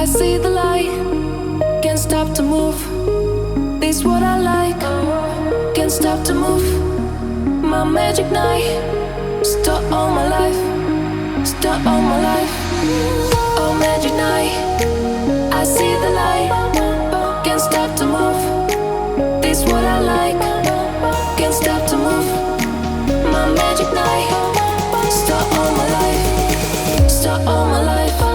see the light, can't stop to move. This what I like, can't stop to move. My magic night, start all my life, start all my life. Oh magic night, I see the light, can't stop to move. This what I like, can't stop to move. My magic night, start all my life, start all my life.